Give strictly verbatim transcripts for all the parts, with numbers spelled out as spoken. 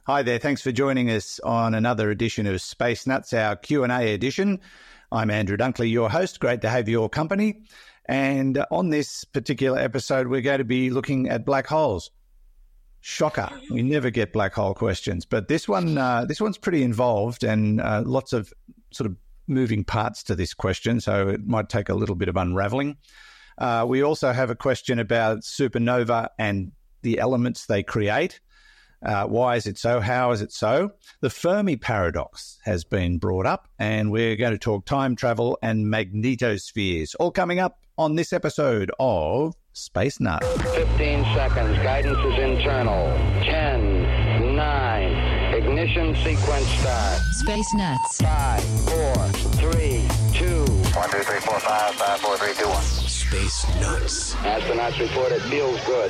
Hi there. Thanks for joining us on another edition of Space Nuts, our Q and A edition. I'm Andrew Dunkley, your host. Great to have your company. And on this particular episode, we're going to be looking at black holes. Shocker. We never get black hole questions, but this one, uh, this one's pretty involved and uh, lots of sort of moving parts to this question, so it might take a little bit of unraveling. Uh, we also have a question about supernova and the elements they create. Uh, why is it so? How is it so? The Fermi paradox has been brought up, and we're going to talk time travel and magnetospheres, all coming up on this episode of Space Nuts. fifteen seconds. Guidance is internal. ten, nine, ignition sequence start. Space Nuts. five, four, three, two. one, two, three, four, five, five, four, three, two, one. Space Nuts. Astronauts report it feels good.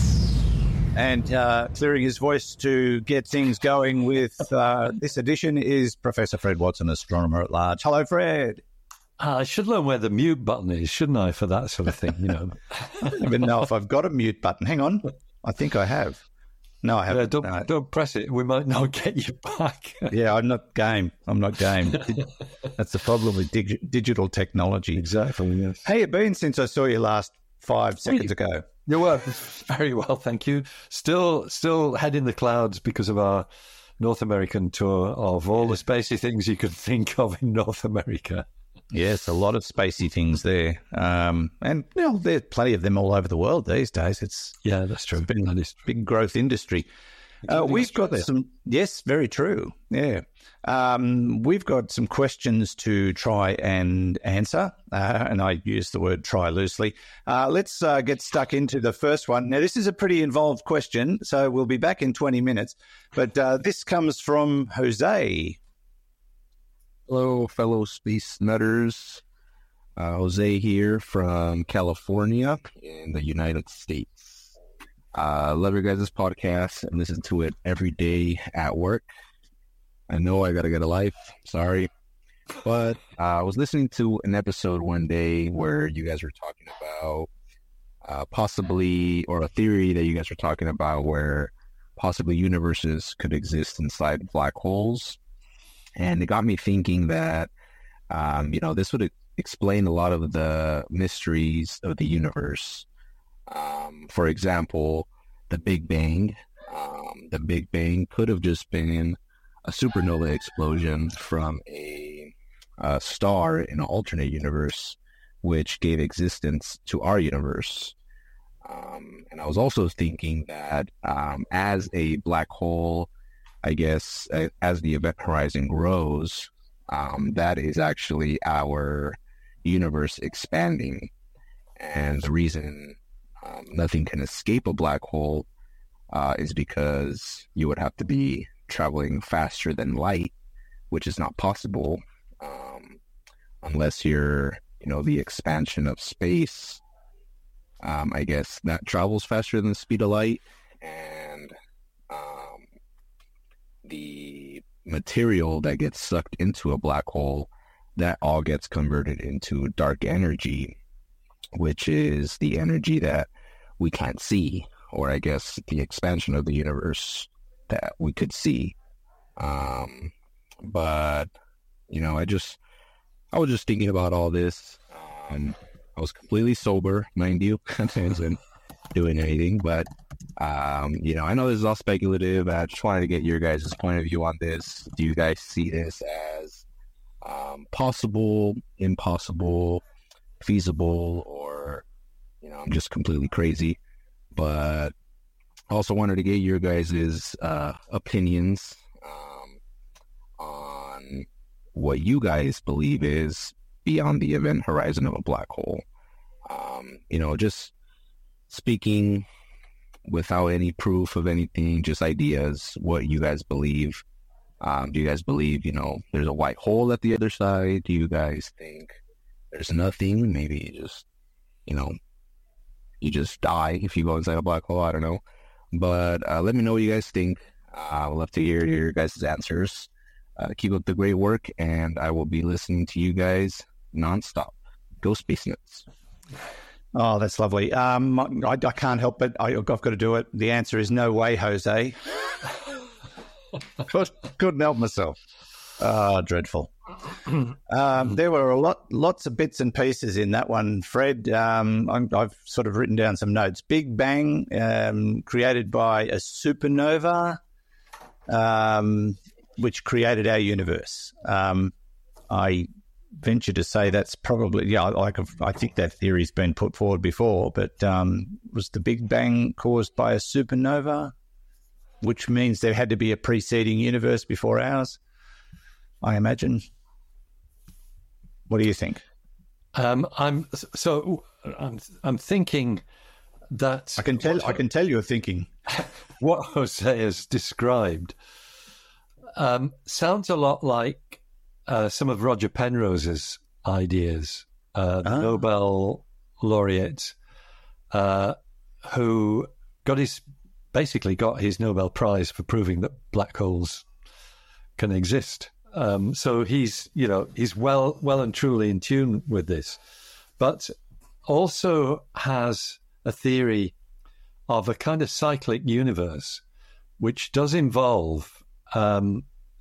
And uh, clearing his voice to get things going with uh, this edition is Professor Fred Watson, astronomer at large. Hello, Fred. Uh, I should learn where the mute button is, shouldn't I, for that sort of thing, you know? I don't even know if I've got a mute button. Hang on. I think I have. No, I haven't. Yeah, don't, no. don't press it. We might not get you back. Yeah, I'm not game. I'm not game. That's the problem with dig- digital technology. Exactly, yes. How you been since I saw you last five seconds ago? You were very well, thank you. Still, still head in the clouds because of our North American tour of all the spacey things you could think of in North America. Yes, a lot of spacey things there, um, and you know, there's plenty of them all over the world these days. It's yeah, that's true. It's been that is big growth industry. Uh, we've got Australia. some, yes, very true. Yeah, um, we've got some questions to try and answer, uh, and I use the word "try" loosely. Uh, let's uh, get stuck into the first one. Now, this is a pretty involved question, so we'll be back in twenty minutes. But uh, this comes from Jose. Hello, fellow space nutters. Uh, Jose here from California in the United States. Uh, love your guys' podcast and listen to it every day at work. I know I gotta get a life. Sorry. But uh, I was listening to an episode one day where you guys were talking about uh, possibly, or a theory that you guys were talking about where possibly universes could exist inside black holes. And it got me thinking that, um, you know, this would explain a lot of the mysteries of the universe. Um, for example, the Big Bang. Um, the Big Bang could have just been a supernova explosion from a, a star in an alternate universe, which gave existence to our universe. Um, and I was also thinking that um, as a black hole, I guess, uh, as the event horizon grows, um, that is actually our universe expanding. And the reason um, nothing can escape a black hole uh, is because you would have to be traveling faster than light, which is not possible um, unless you're, you know, the expansion of space. Um, I guess that travels faster than the speed of light. And um, the material that gets sucked into a black hole, that all gets converted into dark energy, which is the energy that we can't see, or I guess the expansion of the universe that we could see. Um, but, you know, I just, I was just thinking about all this. Um, I was completely sober, mind you. I wasn't doing anything, but Um, you know, I know this is all speculative. I just wanted to get your guys' point of view on this. Do you guys see this as um, possible, impossible, feasible, or, you know, I'm just completely crazy? But I also wanted to get your guys' uh, opinions um, on what you guys believe is beyond the event horizon of a black hole. Um, you know, just speaking without any proof of anything, just ideas, what you guys believe. Um, do you guys believe, you know, there's a white hole at the other side? Do you guys think there's nothing? Maybe you just, you know, you just die if you go inside a black hole. I don't know. But uh, let me know what you guys think. Uh, I would love to hear your guys' answers. Uh, keep up the great work, and I will be listening to you guys nonstop. Go Space Nuts. Oh, that's lovely. Um, I, I can't help but I, I've got to do it. The answer is no way, Jose. Couldn't help myself. Ah, dreadful. Um, there were a lot, lots of bits and pieces in that one, Fred. Um, I'm, I've sort of written down some notes. Big Bang, um, created by a supernova, um, which created our universe. Um, I venture to say that's probably, yeah, like I think that theory's been put forward before, but um, was the Big Bang caused by a supernova, which means there had to be a preceding universe before ours, I imagine. What do you think? Um, I'm so I'm I'm thinking that I can tell I can tell you're thinking what Jose has described um, sounds a lot like uh, some of Roger Penrose's ideas, uh, the ah. Nobel laureate, uh, who got his basically got his Nobel Prize for proving that black holes can exist. Um, so he's, you know, he's well, well and truly in tune with this, but also has a theory of a kind of cyclic universe, which does involve um,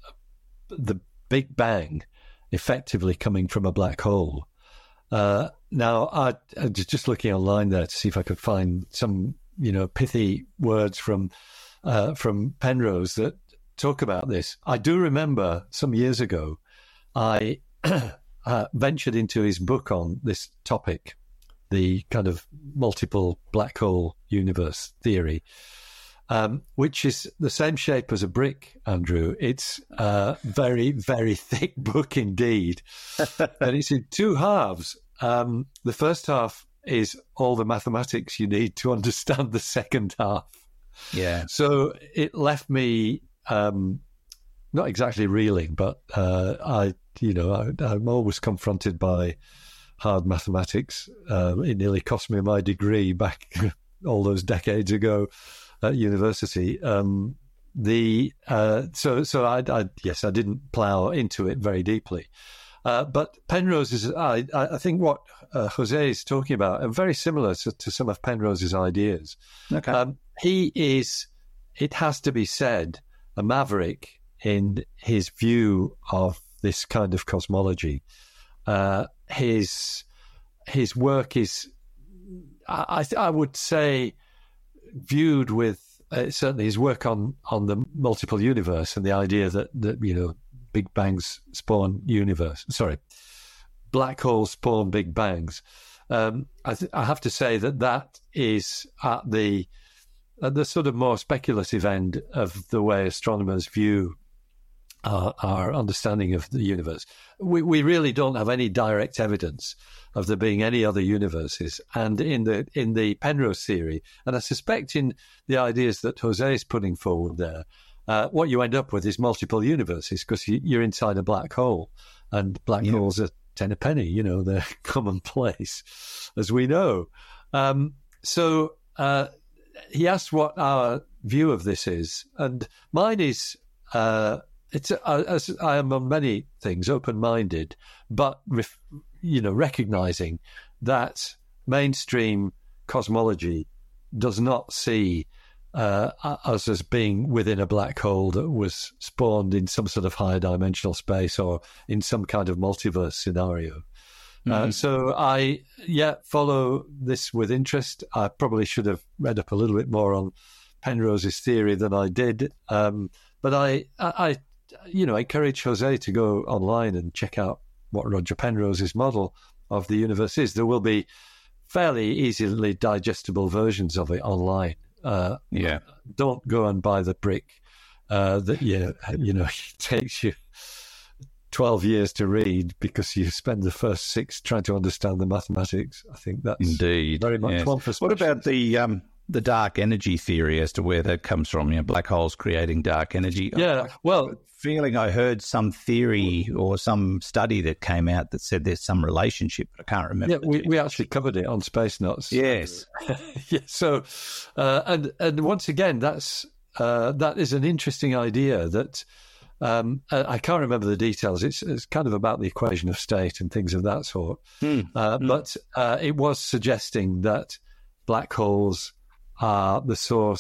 the Big Bang effectively coming from a black hole. Uh, now, I, I was just looking online there to see if I could find some, you know, pithy words from uh, from Penrose that talk about this. I do remember some years ago, I uh, ventured into his book on this topic, the kind of multiple black hole universe theory, um, which is the same shape as a brick, Andrew. It's a very, very thick book indeed. And it's in two halves. Um, the first half is all the mathematics you need to understand the second half. Yeah. So it left me Um, not exactly reeling, but uh, I, you know, I, I'm always confronted by hard mathematics. Uh, it nearly cost me my degree back all those decades ago at university. Um, the uh, so so I, I yes, I didn't plough into it very deeply. Uh, but Penrose is, I, I think what uh, Jose is talking about are very similar to, to some of Penrose's ideas. Okay. Um, he is, it has to be said, a maverick in his view of this kind of cosmology. Uh, his his work is, I, I would say, viewed with uh, certainly his work on, on the multiple universe and the idea that, that you know Big Bangs spawn universe. Sorry, black holes spawn Big Bangs. Um, I, th- I have to say that that is at the at the sort of more speculative end of the way astronomers view our, our understanding of the universe. We we really don't have any direct evidence of there being any other universes. And in the in the Penrose theory, and I suspect in the ideas that Jose is putting forward there, uh, what you end up with is multiple universes because you, you're inside a black hole, and black yeah. holes are ten a penny. You know, they're commonplace, as we know. Um, so. Uh, He asked what our view of this is, and mine is uh, it's uh, as I am on many things open-minded, but ref, you know, recognizing that mainstream cosmology does not see uh, us as being within a black hole that was spawned in some sort of higher dimensional space or in some kind of multiverse scenario. Uh, so I, yeah, follow this with interest. I probably should have read up a little bit more on Penrose's theory than I did. Um, but I, I, you know, encourage Jose to go online and check out what Roger Penrose's model of the universe is. There will be fairly easily digestible versions of it online. Uh, yeah. Don't go and buy the brick uh, that, you, you know, takes you twelve years to read because you spend the first six trying to understand the mathematics. I think that's indeed very much yes. one for What about the um, the dark energy theory as to where that comes from? You know, black holes creating dark energy. Yeah, well, feeling I heard some theory or some study that came out that said there's some relationship, but I can't remember. Yeah, we, we actually covered it on Space Nuts. Yes. yeah. So, uh, and and once again, that's uh, that is an interesting idea that. Um, I can't remember the details. It's, it's kind of about the equation of state and things of that sort. Mm. Uh, mm. But uh, it was suggesting that black holes are the source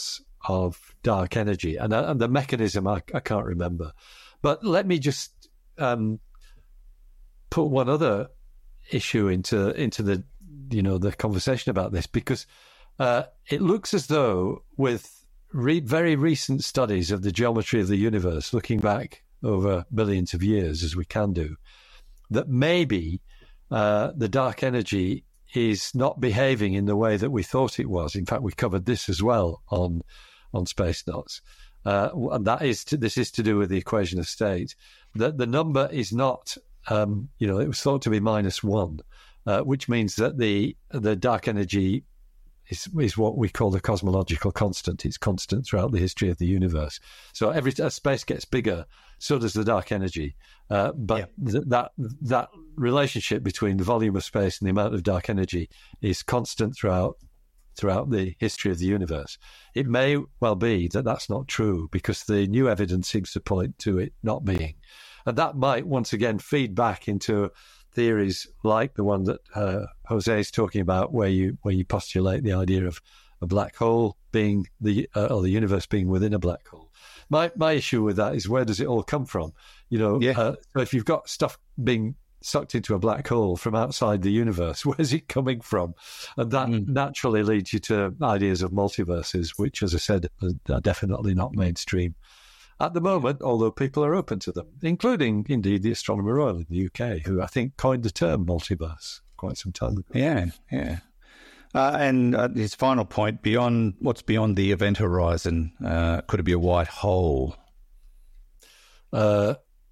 of dark energy, and, and the mechanism I, I can't remember. But let me just um, put one other issue into into the you know the conversation about this, because uh, it looks as though with re- very recent studies of the geometry of the universe, looking back over billions of years as we can do, that maybe uh, the dark energy is not behaving in the way that we thought it was. In fact, we covered this as well on on Space Nuts, uh, and that is to, this is to do with the equation of state. That the number is not, um, you know, it was thought to be minus one, uh, which means that the the dark energy is is what we call the cosmological constant. It's constant throughout the history of the universe. So every as space gets bigger, so does the dark energy. Uh, but yeah. th- that that relationship between the volume of space and the amount of dark energy is constant throughout throughout the history of the universe. It may well be that that's not true, because the new evidence seems to point to it not being. And that might once again feed back into theories like the one that uh, Jose is talking about, where you where you postulate the idea of a black hole being the uh, or the universe being within a black hole. My my issue with that is, where does it all come from? You know, yeah. uh, so if you've got stuff being sucked into a black hole from outside the universe, where's it coming from? And that mm. naturally leads you to ideas of multiverses, which, as I said, are definitely not mainstream at the moment, although people are open to them, including, indeed, the Astronomer Royal in the U K, who I think coined the term multiverse quite some time ago. Yeah, yeah. Uh, and uh, his final point, beyond what's beyond the event horizon, uh, could it be a white hole? Uh,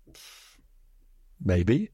maybe.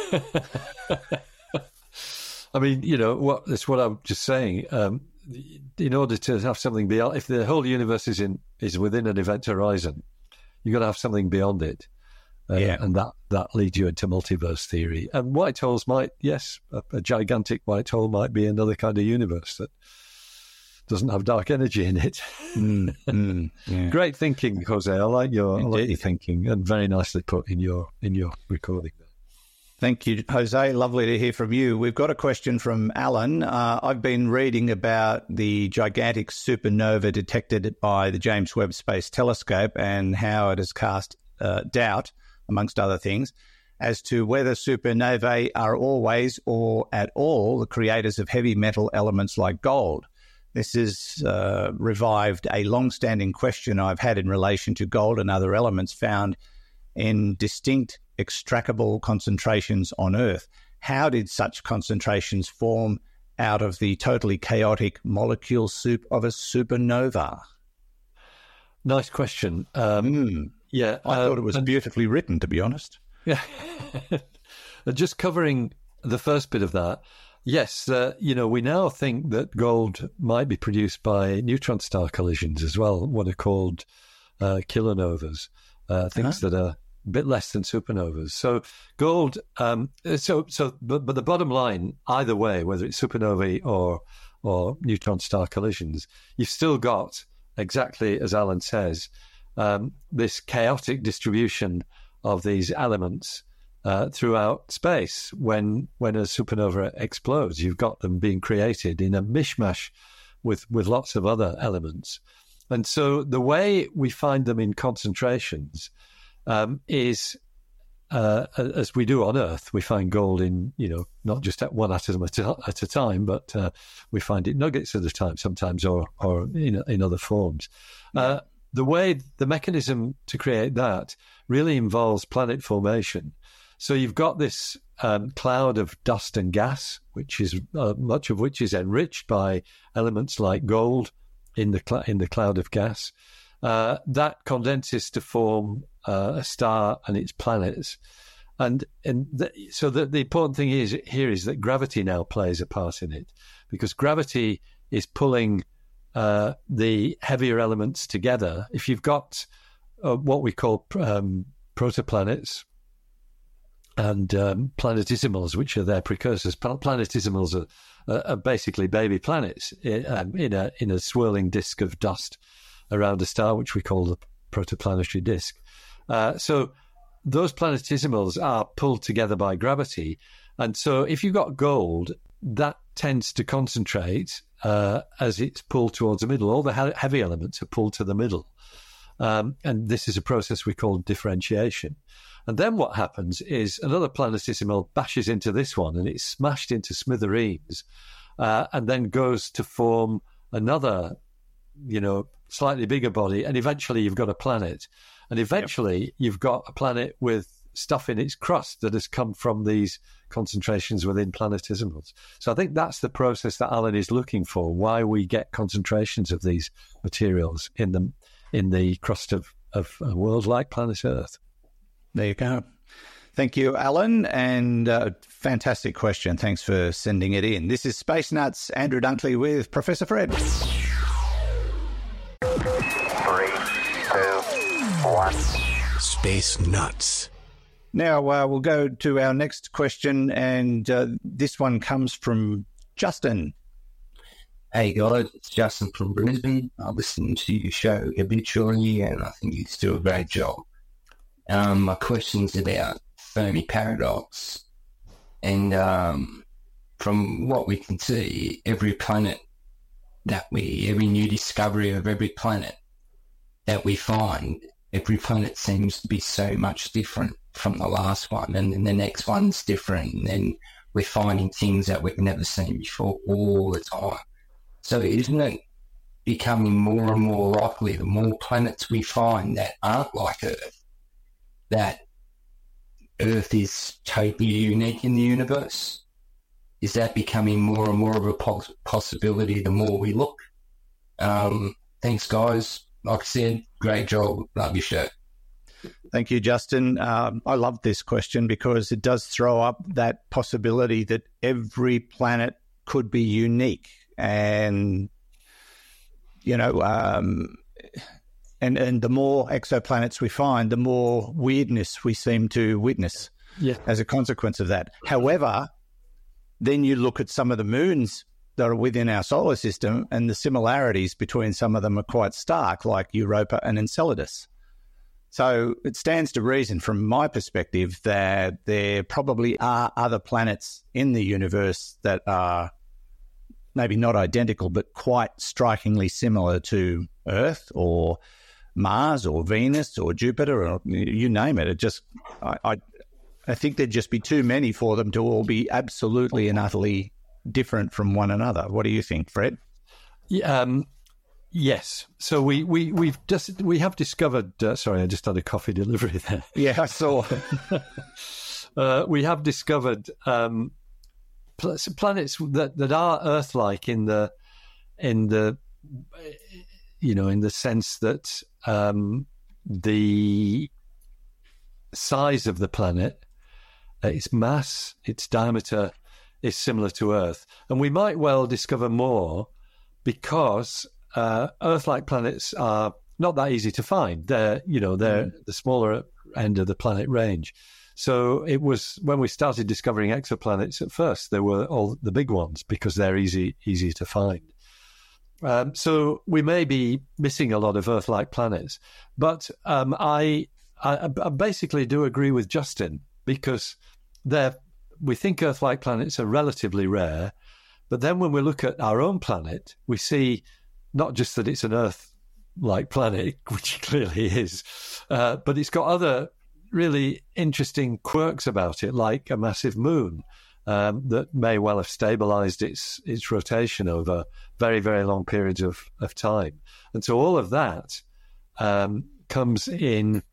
I mean, you know, what that's what I'm just saying. Um, in order to have something beyond, if the whole universe is in is within an event horizon, you've got to have something beyond it. Uh, yeah. And that, that leads you into multiverse theory. And white holes might, yes, a, a gigantic white hole might be another kind of universe that doesn't have dark energy in it. mm, mm, yeah. Great thinking, Jose. I like your I like your thinking, and very nicely put in your in your recording there. Thank you, Jose. Lovely to hear from you. We've got a question from Alan. Uh, I've been reading about the gigantic supernova detected by the James Webb Space Telescope and how it has cast uh, doubt, amongst other things, as to whether supernovae are always or at all the creators of heavy metal elements like gold. This has uh, revived a long-standing question I've had in relation to gold and other elements found in distinct extractable concentrations on Earth. How did such concentrations form out of the totally chaotic molecule soup of a supernova? Nice question. Um, mm. Yeah, I uh, thought it was and, beautifully written, to be honest. Yeah, just covering the first bit of that. Yes, uh, you know, we now think that gold might be produced by neutron star collisions as well, what are called uh, kilonovas, uh, things uh-huh. that are a bit less than supernovas. So gold, um, so so, but, but the bottom line, either way, whether it's supernovae or or neutron star collisions, you've still got, exactly as Alan says, um, this chaotic distribution of these elements uh, throughout space. When when a supernova explodes, you've got them being created in a mishmash with with lots of other elements. And so the way we find them in concentrations um, is, uh, as we do on Earth, we find gold in, you know, not just at one atom at a, at a time, but uh, we find it nuggets at a time sometimes, or or in in other forms. Yeah. Uh, the way, the mechanism to create that really involves planet formation. So you've got this um, cloud of dust and gas, which is uh, much of which is enriched by elements like gold in the cl- in the cloud of gas. Uh, that condenses to form uh, a star and its planets. And and the, so the, the important thing is here is that gravity now plays a part in it, because gravity is pulling uh, the heavier elements together. If you've got uh, what we call um, protoplanets and um, planetesimals, which are their precursors, planetesimals are, uh, are basically baby planets in, um, in a in a swirling disk of dust around a star, which we call the protoplanetary disk. Uh, so those planetesimals are pulled together by gravity. And so if you've got gold, that tends to concentrate uh, as it's pulled towards the middle. All the he- heavy elements are pulled to the middle. Um, and this is a process we call differentiation. And then what happens is another planetesimal bashes into this one and it's smashed into smithereens uh, and then goes to form another, you know, slightly bigger body. And eventually you've got a planet. And eventually yep. you've got a planet with stuff in its crust that has come from these concentrations within planetesimals. So I think that's the process that Alan is looking for, why we get concentrations of these materials in the, in the crust of, of a world like planet Earth. There you go. Thank you, Alan, and uh, fantastic question. Thanks for sending it in. This is Space Nuts, Andrew Dunkley with Professor Fred. Three, two, one. Space Nuts. Now uh, we'll go to our next question, and uh, this one comes from Justin. Hey guys, it's Justin from Brisbane. I listen to your show habitually, and I think you do a great job. Um, my question's about Fermi paradox, and um, from what we can see, every planet that we, every new discovery of every planet that we find, every planet seems to be so much different from the last one, and then the next one's different, and then we're finding things that we've never seen before all the time. So isn't it becoming more and more likely the more planets we find that aren't like Earth, that Earth is totally unique in the universe? Is that becoming more and more of a pos- possibility the more we look? Um, thanks, guys. Like I said, great job. Love your show. Thank you, Justin. Um, I love this question because it does throw up that possibility that every planet could be unique. And, you know, um, and, and the more exoplanets we find, the more weirdness we seem to witness yeah. as a consequence of that. However, then you look at some of the moons that are within our solar system, and the similarities between some of them are quite stark, like Europa and Enceladus. So it stands to reason from my perspective that there probably are other planets in the universe that are maybe not identical, but quite strikingly similar to Earth or Mars or Venus or Jupiter or you name it. It just, I, I, I think there'd just be too many for them to all be absolutely and utterly different from one another. What do you think, Fred? Yeah, um, yes. So we we we've just we have discovered. Uh, sorry, I just had a coffee delivery there. Yeah, I saw. uh, we have discovered um, pl- planets that, that are Earth-like in the in the you know in the sense that um, the size of the planet, uh, its mass, its diameter, is similar to Earth. And we might well discover more because uh, Earth-like planets are not that easy to find. They're, you know, they're mm. the smaller end of the planet range. So it was when we started discovering exoplanets at first, there were all the big ones because they're easy, easy to find. Um, so we may be missing a lot of Earth-like planets. But um, I, I, I basically do agree with Justin because they're we think Earth-like planets are relatively rare, but then when we look at our own planet, we see not just that it's an Earth-like planet, which it clearly is, uh, but it's got other really interesting quirks about it, like a massive moon um, that may well have stabilized its its rotation over very, very long periods of, of time. And so all of that um, comes in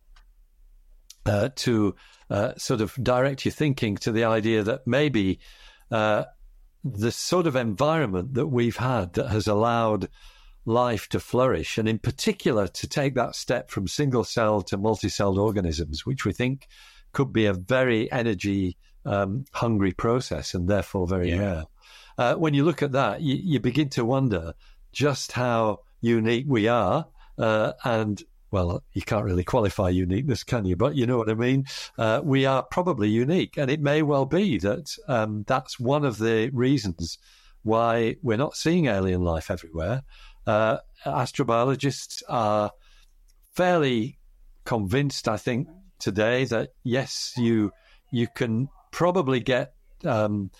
uh, to... Uh, sort of direct your thinking to the idea that maybe uh, the sort of environment that we've had that has allowed life to flourish, and in particular to take that step from single-celled to multi-celled organisms, which we think could be a very energy-hungry um, process and therefore very yeah. rare. Uh, when you look at that, you, you begin to wonder just how unique we are uh, and well, you can't really qualify uniqueness, can you? But you know what I mean? Uh, we are probably unique. And it may well be that um, that's one of the reasons why we're not seeing alien life everywhere. Uh, astrobiologists are fairly convinced, I think, today that, yes, you you can probably get um,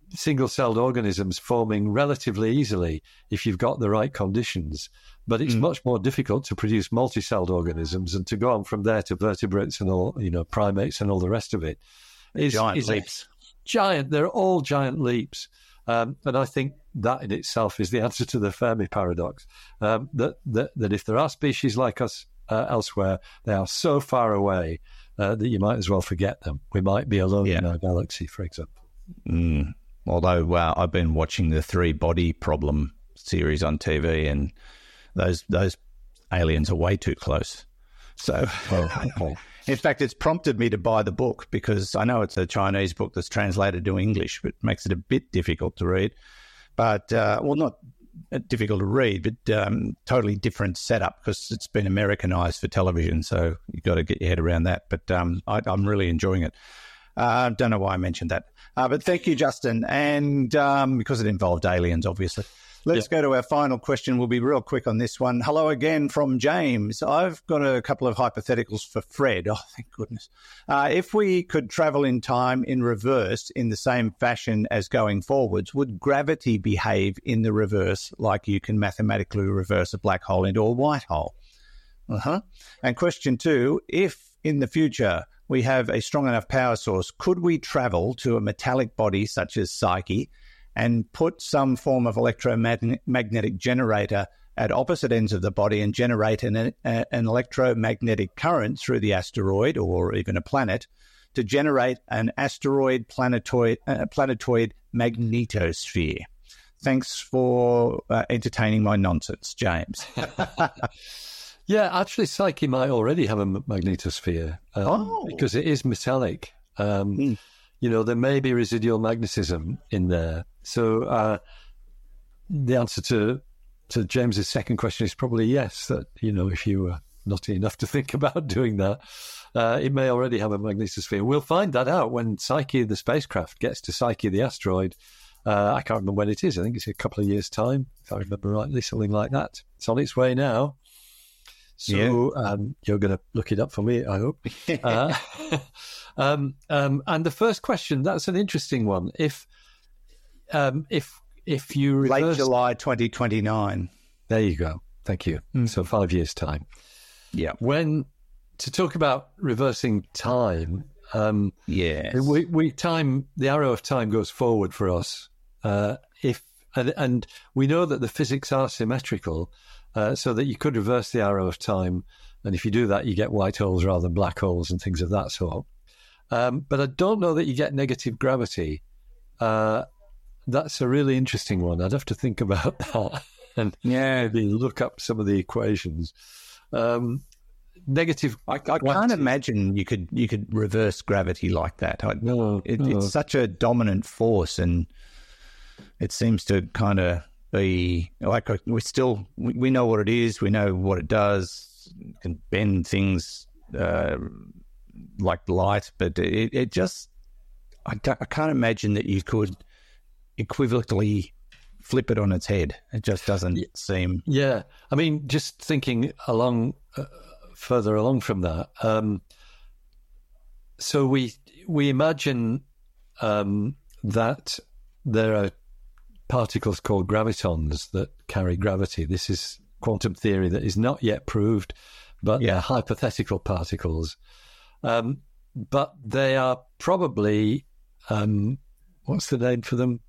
single-celled organisms forming relatively easily if you've got the right conditions. But it's mm. much more difficult to produce multi-celled organisms and to go on from there to vertebrates and all, you know, primates and all the rest of it. Is, giant is leaps. Giant. They're all giant leaps. Um, and I think that in itself is the answer to the Fermi paradox, um, that, that, that if there are species like us uh, elsewhere, they are so far away uh, that you might as well forget them. We might be alone yeah. in our galaxy, for example. Mm. Although uh, I've been watching the Three Body Problem series on T V, and those those aliens are way too close. So, oh, in fact, it's prompted me to buy the book, because I know it's a Chinese book that's translated to English, but makes it a bit difficult to read. But, uh, well, not difficult to read, but um, totally different setup, because it's been Americanized for television. So you've got to get your head around that. But um, I, I'm really enjoying it. I uh, don't know why I mentioned that. Uh, but thank you, Justin. And um, because it involved aliens, obviously. Let's yeah. go to our final question. We'll be real quick on this one. Hello again from James. I've got a couple of hypotheticals for Fred. Oh, thank goodness. Uh, if we could travel in time in reverse in the same fashion as going forwards, would gravity behave in the reverse like you can mathematically reverse a black hole into a white hole? Uh-huh. And question two, if in the future we have a strong enough power source, could we travel to a metallic body such as Psyche and put some form of electromagnetic generator at opposite ends of the body and generate an, a, an electromagnetic current through the asteroid or even a planet to generate an asteroid planetoid, uh, planetoid magnetosphere? Thanks for uh, entertaining my nonsense, James. Yeah, actually, Psyche might already have a magnetosphere um, oh. because it is metallic. Um, mm. You know, there may be residual magnetism in there. So uh, the answer to to James's second question is probably yes, that, you know, if you were naughty enough to think about doing that, uh, it may already have a magnetosphere. We'll find that out when Psyche, the spacecraft, gets to Psyche, the asteroid. Uh, I can't remember when it is. I think it's a couple of years' time, if I remember rightly, something like that. It's on its way now. So yeah. um, you're going to look it up for me, I hope. uh, um, um, and the first question, that's an interesting one. If um, if if you reverse... Late July twenty twenty-nine. There you go. Thank you. Mm. So five years' time. Yeah. When to talk about reversing time, um, yes. we, we time the arrow of time goes forward for us. Uh, if and, and we know that the physics are symmetrical. Uh, so that you could reverse the arrow of time. And if you do that, you get white holes rather than black holes and things of that sort. Um, but I don't know that you get negative gravity. Uh, that's a really interesting one. I'd have to think about that and yeah. maybe look up some of the equations. Um, negative I, I can't imagine you could you could reverse gravity like that. I, no, it, no. It's such a dominant force, and it seems to kind of... Be like we still we, we know what it is, we know what it does, it can bend things uh, like light, but it, it just I, I can't imagine that you could equivalently flip it on its head. It just doesn't yeah. seem. Yeah, I mean, just thinking along uh, further along from that. Um, so we we imagine um, that there are particles called gravitons that carry gravity. This is quantum theory that is not yet proved, but yeah. they're hypothetical particles. Um, but they are probably, um, what's the name for them?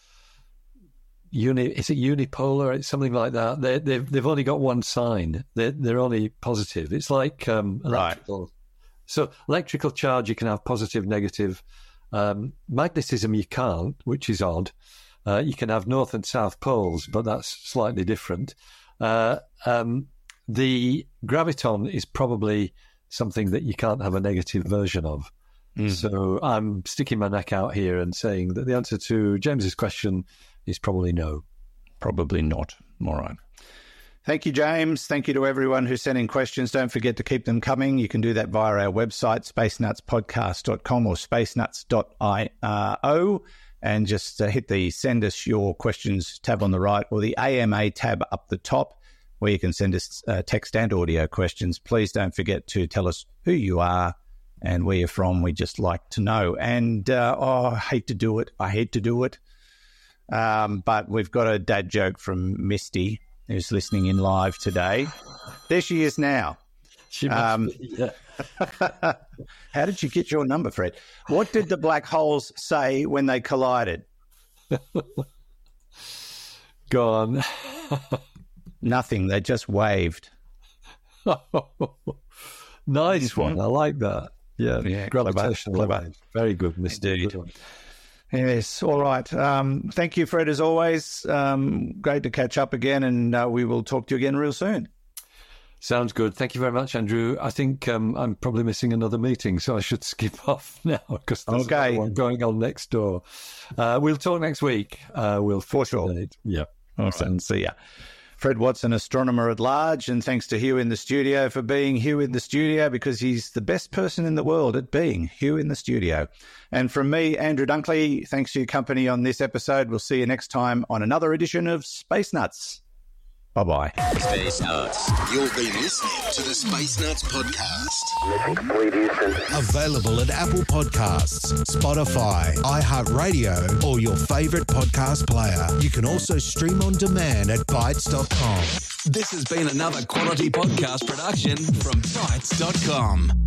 Uni, is it unipolar? It's something like that. They, they've they've only got one sign. They're they're only positive. It's like um, electrical. Right. So electrical charge, you can have positive, negative. Um, magnetism, you can't, which is odd. Uh, you can have north and south poles, but that's slightly different. Uh, um, the graviton is probably something that you can't have a negative version of. Mm. So I'm sticking my neck out here and saying that the answer to James's question is probably no. Probably not. All right. Thank you, James. Thank you to everyone who sent in questions. Don't forget to keep them coming. You can do that via our website, space nuts podcast dot com or space nuts dot io. And just uh, hit the send us your questions tab on the right or the A M A tab up the top where you can send us uh, text and audio questions. Please don't forget to tell us who you are, and where you're from. We just like to know. And, uh, oh, I hate to do it. I hate to do it. Um, but we've got a dad joke from Misty, who's listening in live today. There she is now. She must Um, be, yeah. How did you get your number, Fred? What did the black holes say when they collided? Go on. Nothing. They just waved. Nice one. I like that. Yeah, Yeah, gravitational clever, clever. wave. Very good, Mister Indeed. Good one. Yes. All right. Um, thank you, Fred, as always. Um, great to catch up again, and uh, we will talk to you again real soon. Sounds good. Thank you very much, Andrew. I think um, I'm probably missing another meeting, so I should skip off now because there's Okay. another one going on next door. Uh, we'll talk next week. Uh, we'll For sure. date. Yeah. Awesome. See ya. Fred Watson, astronomer at large, and thanks to Hugh in the studio for being Hugh in the studio, because he's the best person in the world at being Hugh in the studio. And from me, Andrew Dunkley, thanks for your company on this episode. We'll see you next time on another edition of Space Nuts. Bye-bye. Space Nuts. You've been listening to the Space Nuts podcast. Mission complete, Houston. Available at Apple Podcasts, Spotify, iHeartRadio, or your favorite podcast player. You can also stream on demand at bytes dot com. This has been another quality podcast production from bytes dot com.